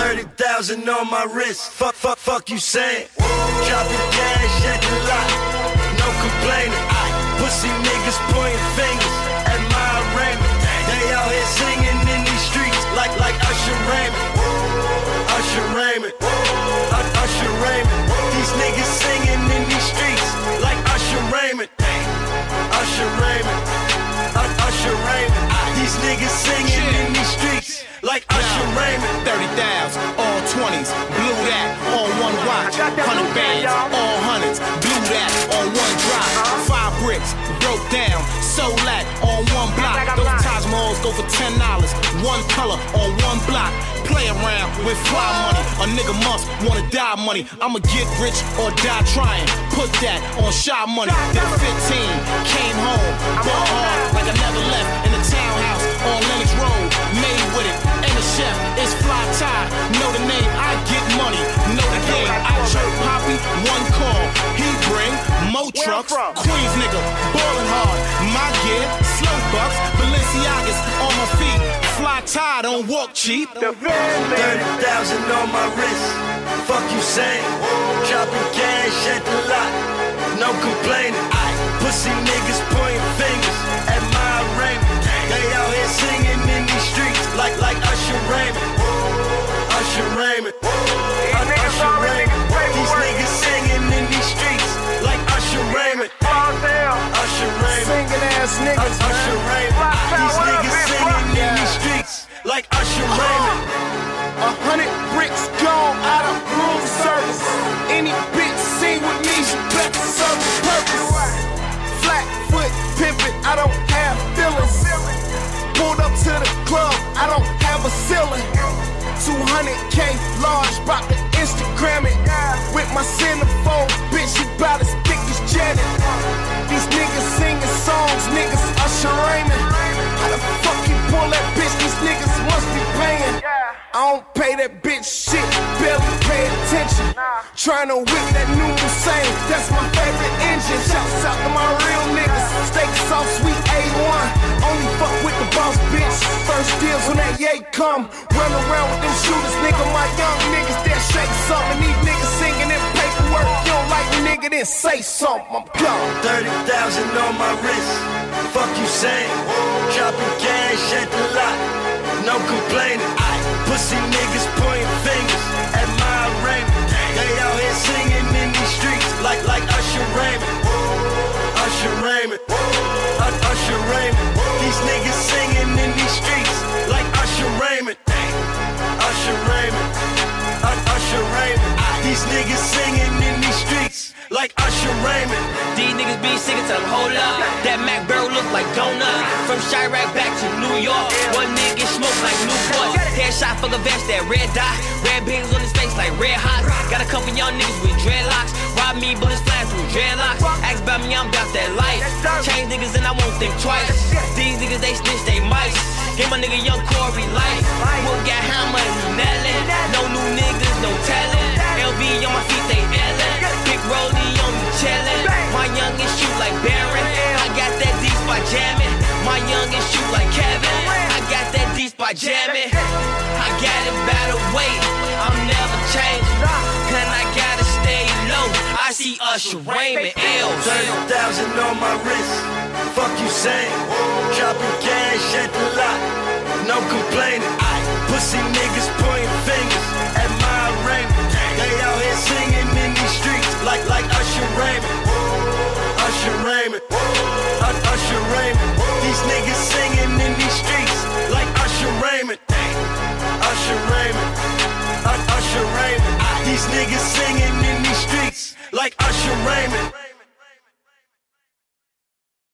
30,000 on my wrist. Fuck you saying? Dropping cash at the lot. No complaining. Pussy niggas pointing fingers at my arraignment. They out here singing in these streets like Usher Raymond. Usher Raymond. Usher Raymond. These niggas singing in these streets like Usher Raymond. Usher Raymond. Usher Raymond. These niggas singing in these streets like Usher Raymond. 30,000, all 20s, blew that on one watch. 100 bands, all hundreds, blew that on one drop. 5 bricks, broke down, sold that on one block. Those Taj Mahals go for $10, one color on one block. Play around with fly money, a nigga must wanna die money. I'ma get rich or die trying, put that on shy money. Then 15, came home, ball hard like I never left. In the townhouse on Lennox Road, made with it. And the chef is Fly Tie, know the name, I get money, know the game. I choke Poppy, one call, he bring mo trucks. Queens nigga, ballin' hard, my gear, slow bucks, Balenciagas on my feet. Fly Tie, don't walk cheap. 30,000 on my wrist. Fuck you saying? Dropping cash at the lot. No complaining. Pussy niggas pointing fingers at my arraignment. They out here singing in these streets like Usher Raymond. Usher Raymond. Usher Raymond. These niggas singing in these streets like Usher Raymond. Usher Raymond. Singing ass niggas, Usher Raymond. These niggas singing in these streets like Usher Raymond. 100 bricks gone out of room service. Any bitch sing with me, she better serve a purpose. Flat foot pimpin', I don't have feelings. Pulled up to the club, I don't have a ceiling. 200K large, bout to Instagram it. With my centerfold, bitch, she bout as thick as Janet. These niggas singing songs, niggas Usher Raymond. How the fuck you pull that bitch? These niggas must be paying. I don't pay that bitch shit, barely pay attention. Tryna whip that new Hussein, that's my favorite engine. Shouts out to my real niggas, steak sauce, sweet A1. Only fuck with the boss, bitch. First deals when that yay come. Run around with them shooters, nigga. My young niggas, that shake something. These niggas singing in paperwork. You don't like the nigga, then say something. I'm gone. 30,000 on my wrist. Fuck you saying? Dropping cash at the lot. No complaining. Pussy niggas pointing fingers at my arraignment. They out here singing in these streets like Usher Raymond. Usher Raymond. Usher Raymond. These niggas singing in these streets like Usher Raymond. Usher Raymond. Usher Raymond. These niggas singing in these streets like Usher Raymond. These niggas be singing to them, hold up. That Mac barrel look like donut. From Chirac back to New York. One nigga smoke like Newport. Headshot for the vest, that red dot. Red beams on his face like red hot. Got a couple young niggas with dreadlocks. Rob me, bullets flash through dreadlocks. Ask about me, I'm about that life. Change niggas and I won't think twice. These niggas, they snitch, they mice. Give my nigga young Corey life. Will got hammer and he nailin'. No new niggas, no talent. LV on my feet, they Ellen. Big rollie on me chillin'. My youngin' shoot like Baron. I got that D spot jammin'. My youngin' shoot like Kevin. I got that D spot jammin'. I got it by the way. I'm never changing. And I gotta stay low. I see Usher Raymond L's. 30,000 on my wrist. Fuck you saying? Dropping cash at the lot. No complaining. Pussy niggas pointing fingers at my arraignment. They out here singing in these streets like Usher Raymond. Usher Raymond. Usher Raymond. These niggas singing in these streets like Usher Raymond. Usher Raymond. Usher Raymond. These niggas singing in these streets like Usher Raymond.